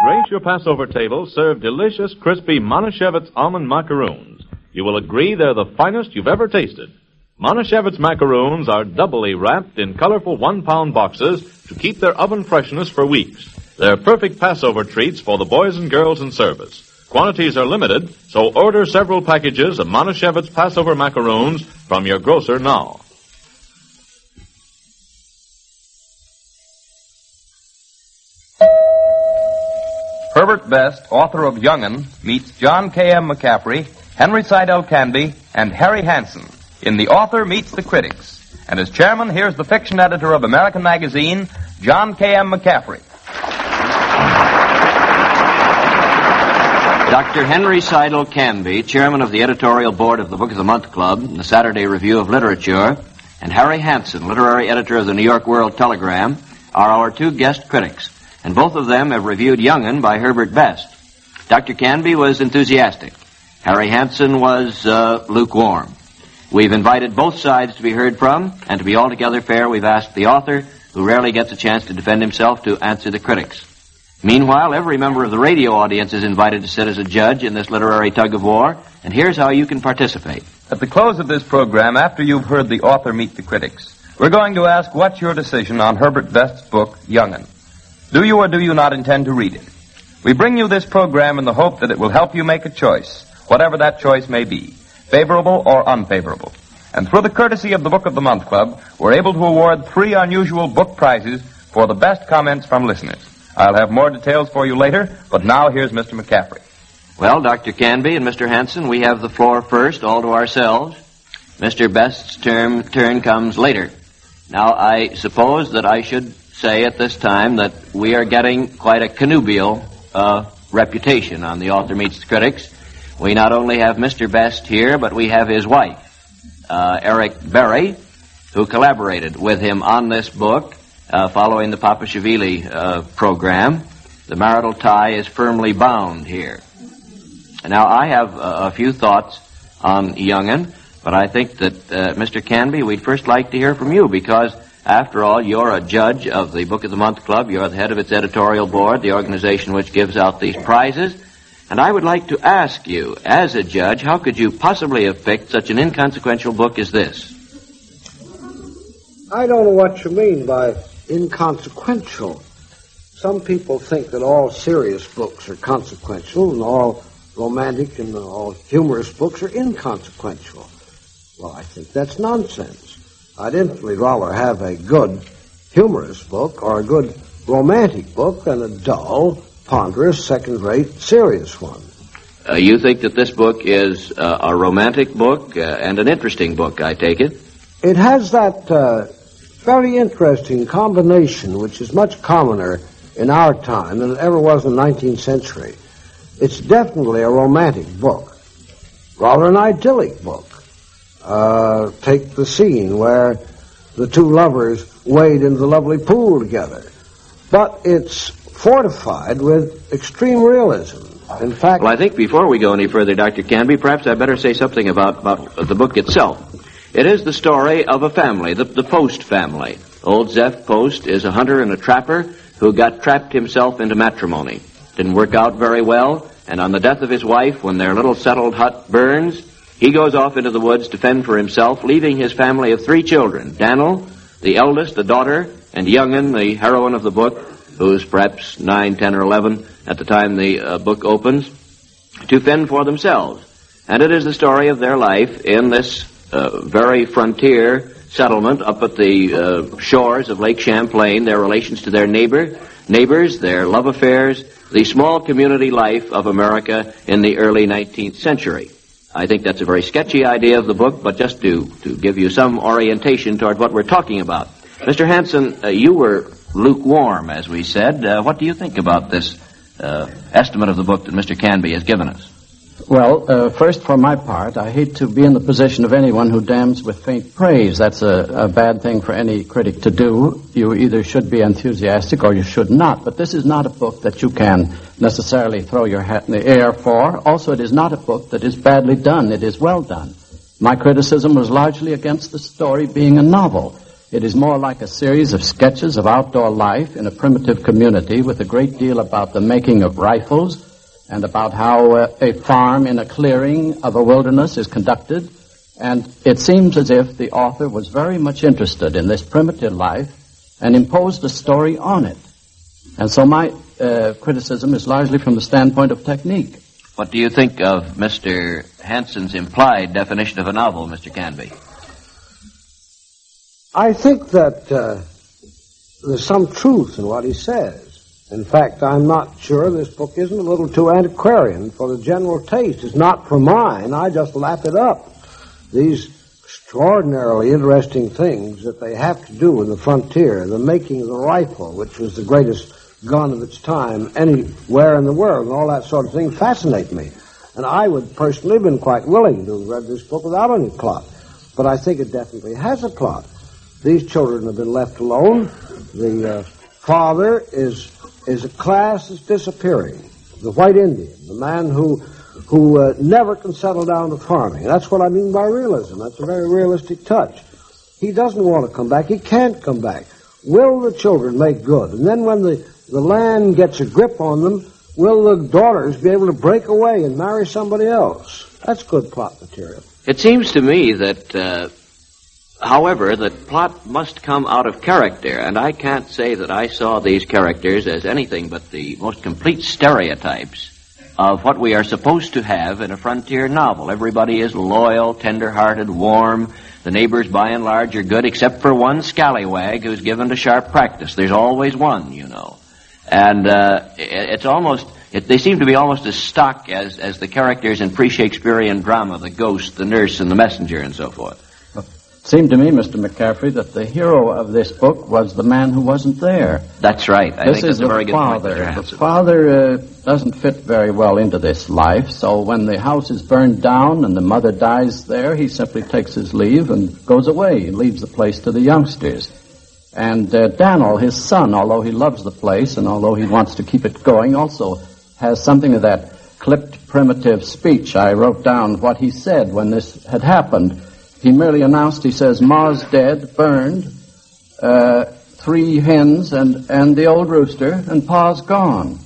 grace your Passover table, serve delicious, crispy Manischewitz almond macaroons. You will agree they're the finest you've ever tasted. Manischewitz macaroons are doubly wrapped in colorful 1-pound boxes to keep their oven freshness for weeks. They're perfect Passover treats for the boys and girls in service. Quantities are limited, so order several packages of Manischewitz Passover macaroons from your grocer now. Herbert Best, author of Young'un, meets John K.M. McCaffrey, Henry Seidel Canby, and Harry Hansen in The Author Meets the Critics. And as chairman, here's the fiction editor of American Magazine, John K.M. McCaffrey. Dr. Henry Seidel Canby, chairman of the editorial board of the Book of the Month Club and the Saturday Review of Literature, and Harry Hansen, literary editor of the New York World Telegram, are our two guest critics. And both of them have reviewed Young'un by Herbert Best. Dr. Canby was enthusiastic. Harry Hansen was lukewarm. We've invited both sides to be heard from, and to be altogether fair, we've asked the author, who rarely gets a chance to defend himself, to answer the critics. Meanwhile, every member of the radio audience is invited to sit as a judge in this literary tug-of-war, and here's how you can participate. At the close of this program, after you've heard The Author Meet the Critics, we're going to ask what's your decision on Herbert Best's book, Young'un. Do you or do you not intend to read it? We bring you this program in the hope that it will help you make a choice, whatever that choice may be, favorable or unfavorable. And through the courtesy of the Book of the Month Club, we're able to award 3 unusual book prizes for the best comments from listeners. I'll have more details for you later, but now here's Mr. McCaffrey. Well, Dr. Canby and Mr. Hansen, we have the floor first, all to ourselves. Mr. Best's turn comes later. Now, I suppose that I should say at this time that we are getting quite a connubial reputation on The Author Meets the Critics. We not only have Mr. Best here, but we have his wife, Eric Berry, who collaborated with him on this book following the Papashvili program. The marital tie is firmly bound here. Now, I have a few thoughts on Young'un, but I think that, Mr. Canby, we'd first like to hear from you, because after all, you're a judge of the Book of the Month Club. You're the head of its editorial board, the organization which gives out these prizes. And I would like to ask you, as a judge, how could you possibly have picked such an inconsequential book as this? I don't know what you mean by inconsequential. Some people think that all serious books are consequential and all romantic and all humorous books are inconsequential. Well, I think that's nonsense. I'd infinitely rather have a good humorous book or a good romantic book than a dull, ponderous, second-rate, serious one. You think that this book is a romantic book and an interesting book, I take it? It has that very interesting combination, which is much commoner in our time than it ever was in the 19th century. It's definitely a romantic book, rather an idyllic book. Take the scene where the two lovers wade into the lovely pool together. But it's fortified with extreme realism. In fact... Well, I think before we go any further, Dr. Canby, perhaps I'd better say something about the book itself. It is the story of a family, the Post family. Old Zeph Post is a hunter and a trapper who got trapped himself into matrimony. Didn't work out very well, and on the death of his wife, when their little settled hut burns, he goes off into the woods to fend for himself, leaving his family of 3 children. Daniel, the eldest, a daughter, and Young'un, the heroine of the book, who's perhaps 9, 10, or 11 at the time the book opens, to fend for themselves. And it is the story of their life in this very frontier settlement up at the shores of Lake Champlain, their relations to their neighbors, their love affairs, the small community life of America in the early 19th century. I think that's a very sketchy idea of the book, but just to give you some orientation toward what we're talking about. Mr. Hansen, you were lukewarm, as we said. What do you think about this estimate of the book that Mr. Canby has given us? Well, first, for my part, I hate to be in the position of anyone who damns with faint praise. That's a bad thing for any critic to do. You either should be enthusiastic or you should not. But this is not a book that you can necessarily throw your hat in the air for. Also, it is not a book that is badly done. It is well done. My criticism was largely against the story being a novel. It is more like a series of sketches of outdoor life in a primitive community with a great deal about the making of rifles and about how a farm in a clearing of a wilderness is conducted. And it seems as if the author was very much interested in this primitive life and imposed a story on it. And so my criticism is largely from the standpoint of technique. What do you think of Mr. Hanson's implied definition of a novel, Mr. Canby? I think that there's some truth in what he says. In fact, I'm not sure this book isn't a little too antiquarian for the general taste. It's not for mine. I just lap it up. These extraordinarily interesting things that they have to do in the frontier, the making of the rifle, which was the greatest gun of its time anywhere in the world, and all that sort of thing, fascinate me. And I would personally have been quite willing to have read this book without any plot. But I think it definitely has a plot. These children have been left alone. The father is a class that's disappearing. The white Indian, the man who never can settle down to farming. That's what I mean by realism. That's a very realistic touch. He doesn't want to come back. He can't come back. Will the children make good? And then when the land gets a grip on them, will the daughters be able to break away and marry somebody else? That's good plot material. It seems to me that, however, that plot must come out of character, and I can't say that I saw these characters as anything but the most complete stereotypes of what we are supposed to have in a frontier novel. Everybody is loyal, tender-hearted, warm. The neighbors, by and large, are good, except for one scallywag who's given to sharp practice. There's always one, you know. And they seem to be almost as stock as the characters in pre-Shakespearean drama, the ghost, the nurse, and the messenger, and so forth. It seemed to me, Mr. McCaffrey, that the hero of this book was the man who wasn't there. That's right. I think that's a very good point, Mr. Hanson. The father doesn't fit very well into this life, so when the house is burned down and the mother dies there, he simply takes his leave and goes away. He leaves the place to the youngsters. And Daniel, his son, although he loves the place and although he wants to keep it going, also has something of that clipped, primitive speech. I wrote down what he said when this had happened. He merely announced, he says, "Ma's dead, burned, 3 hens and the old rooster, and Pa's gone."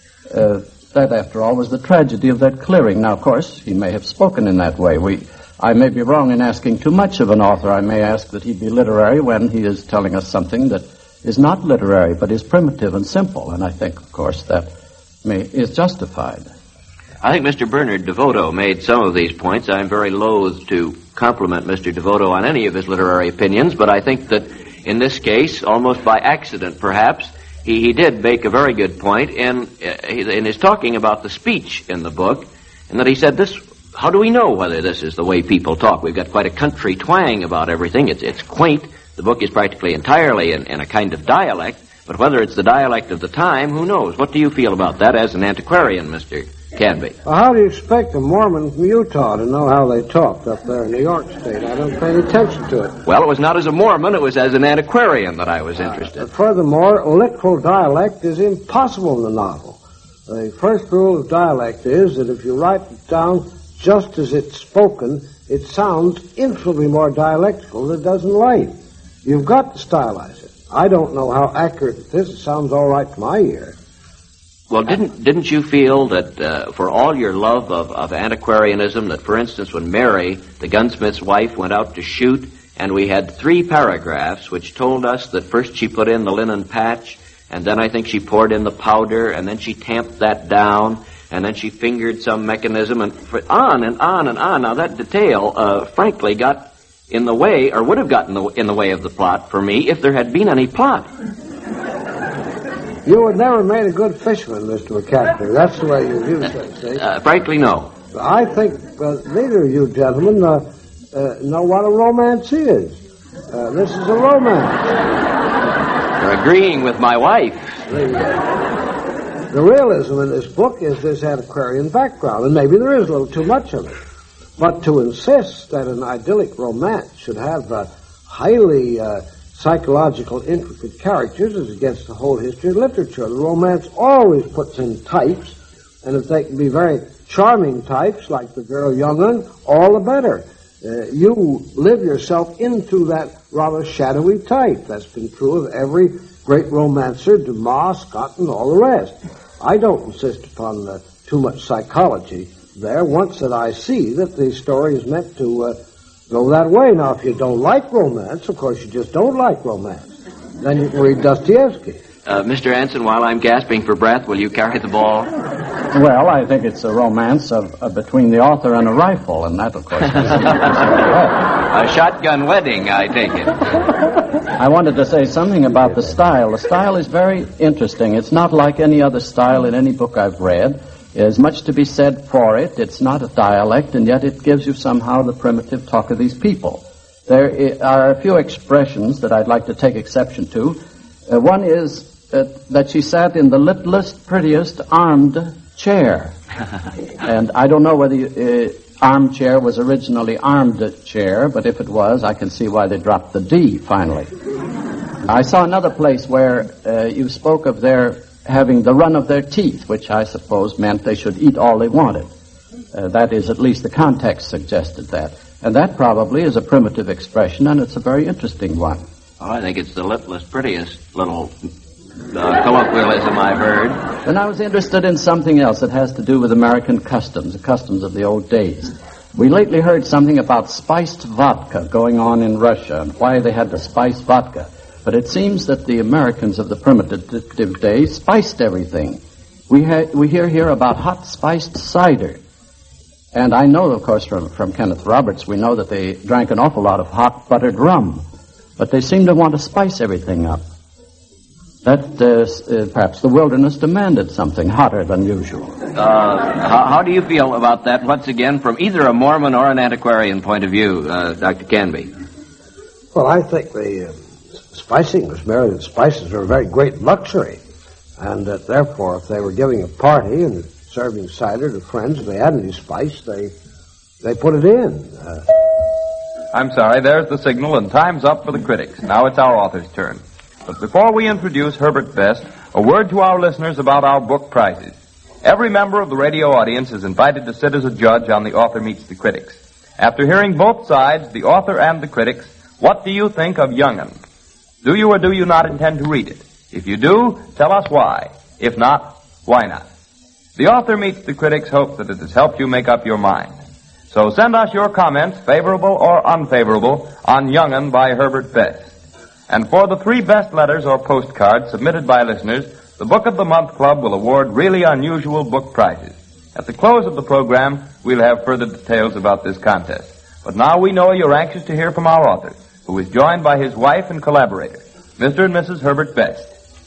That, after all, was the tragedy of that clearing. Now, of course, he may have spoken in that way. I may be wrong in asking too much of an author. I may ask that he be literary when he is telling us something that is not literary, but is primitive and simple. And I think, of course, that is justified. I think Mr. Bernard DeVoto made some of these points. I'm very loath to compliment Mr. DeVoto on any of his literary opinions, but I think that in this case, almost by accident perhaps, he did make a very good point in his talking about the speech in the book, and that he said, how do we know whether this is the way people talk? We've got quite a country twang about everything. It's quaint. The book is practically entirely in a kind of dialect, but whether it's the dialect of the time, who knows? What do you feel about that as an antiquarian, Mr. Canby? Well, how do you expect a Mormon from Utah to know how they talked up there in New York State? I don't pay any attention to it. Well, it was not as a Mormon, it was as an antiquarian that I was interested. Furthermore, literal dialect is impossible in the novel. The first rule of dialect is that if you write it down just as it's spoken, it sounds infinitely more dialectical than it does in life. You've got to stylize it. I don't know how accurate it is. It sounds all right to my ear. Well, didn't you feel that for all your love of antiquarianism, that, for instance, when Mary, the gunsmith's wife, went out to shoot, and we had 3 paragraphs which told us that first she put in the linen patch, and then I think she poured in the powder, and then she tamped that down, and then she fingered some mechanism, and on and on and on. Now, that detail, frankly, got in the way, or would have gotten in the way of the plot for me if there had been any plot. You would never made a good fisherman, Mr. McCaffrey. That's the way you view things, see? Frankly, no. I think neither of you gentlemen know what a romance is. This is a romance. You're agreeing with my wife. The realism in this book is this antiquarian background, and maybe there is a little too much of it. But to insist that an idyllic romance should have highly psychological, intricate characters is against the whole history of literature. The romance always puts in types, and if they can be very charming types, like the girl Young'un, all the better. you live yourself into that rather shadowy type. That's been true of every great romancer, Dumas, Scott, and all the rest. I don't insist upon too much psychology there, once that I see that the story is meant to go that way. Now, if you don't like romance, of course you just don't like romance. Then you can read Dostoevsky. Mr. Anson, while I'm gasping for breath, will you carry the ball? Well, I think it's a romance between the author and a rifle, and that, of course, is a shotgun wedding, I take it. I wanted to say something about the style. The style is very interesting. It's not like any other style in any book I've read. There's much to be said for it. It's not a dialect, and yet it gives you somehow the primitive talk of these people. There are a few expressions that I'd like to take exception to. One is that she sat in the littlest, prettiest armed chair. And I don't know whether armchair was originally armed chair, but if it was, I can see why they dropped the D finally. I saw another place where you spoke of their having the run of their teeth, which I suppose meant they should eat all they wanted. That is, at least the context suggested that. And that probably is a primitive expression, and it's a very interesting one. Oh, I think it's the littlest, prettiest little colloquialism I've heard. And I was interested in something else that has to do with American customs, the customs of the old days. We lately heard something about spiced vodka going on in Russia and why they had to spice vodka. But it seems that the Americans of the primitive days spiced everything. We hear here about hot spiced cider. And I know, of course, from Kenneth Roberts, we know that they drank an awful lot of hot buttered rum. But they seem to want to spice everything up. That perhaps the wilderness demanded something hotter than usual. How do you feel about that, once again, from either a Mormon or an antiquarian point of view, Dr. Canby? Well, I think the spicing was merely that spices are a very great luxury, and that therefore, if they were giving a party and serving cider to friends, if they had any spice, they put it in. I'm sorry, there's the signal, and time's up for the critics. Now it's our author's turn. But before we introduce Herbert Best, a word to our listeners about our book prizes. Every member of the radio audience is invited to sit as a judge on The Author Meets the Critics. After hearing both sides, the author and the critics, what do you think of Young'un? Do you or do you not intend to read it? If you do, tell us why. If not, why not? The Author Meets the Critics hopes that it has helped you make up your mind. So send us your comments, favorable or unfavorable, on Young'un by Herbert Best. And for the 3 best letters or postcards submitted by listeners, the Book of the Month Club will award really unusual book prizes. At the close of the program, we'll have further details about this contest. But now we know you're anxious to hear from our author, who is joined by his wife and collaborator, Mr. and Mrs. Herbert Best.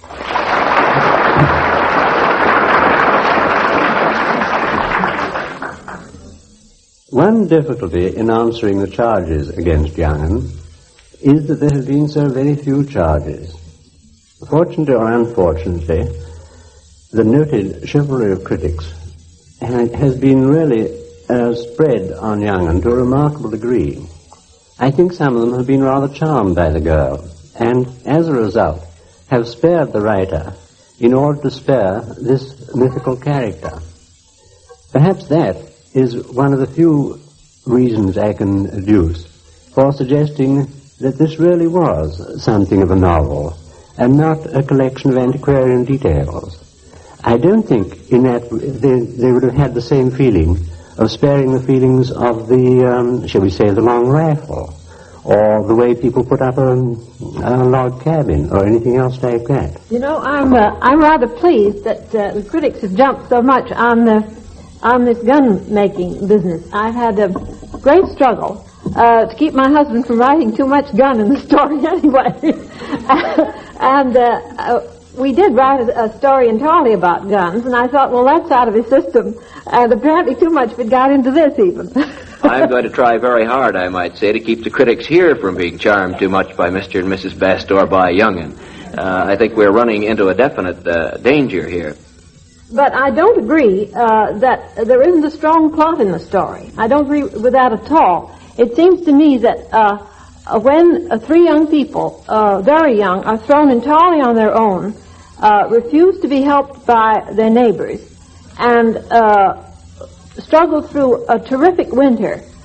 One difficulty in answering the charges against Young'un is that there have been so very few charges. Fortunately or unfortunately, the noted chivalry of critics has been really spread on Young'un to a remarkable degree. I think some of them have been rather charmed by the girl, and as a result have spared the writer in order to spare this mythical character. Perhaps that is one of the few reasons I can adduce for suggesting that this really was something of a novel and not a collection of antiquarian details. I don't think in that they would have had the same feeling of sparing the feelings of the, shall we say, the long rifle, or the way people put up a log cabin, or anything else like that. You know, I'm rather pleased that the critics have jumped so much on this gun-making business. I've had a great struggle to keep my husband from writing too much gun in the story anyway. And we did write a story entirely about guns, and I thought, well, that's out of his system. And apparently too much of it got into this even. I'm going to try very hard, I might say, to keep the critics here from being charmed too much by Mr. and Mrs. Best or by Young'un. I think we're running into a definite danger here. But I don't agree that there isn't a strong plot in the story. I don't agree with that at all. It seems to me that when 3 young people, very young, are thrown entirely on their own, refuse to be helped by their neighbors, and struggle through a terrific winter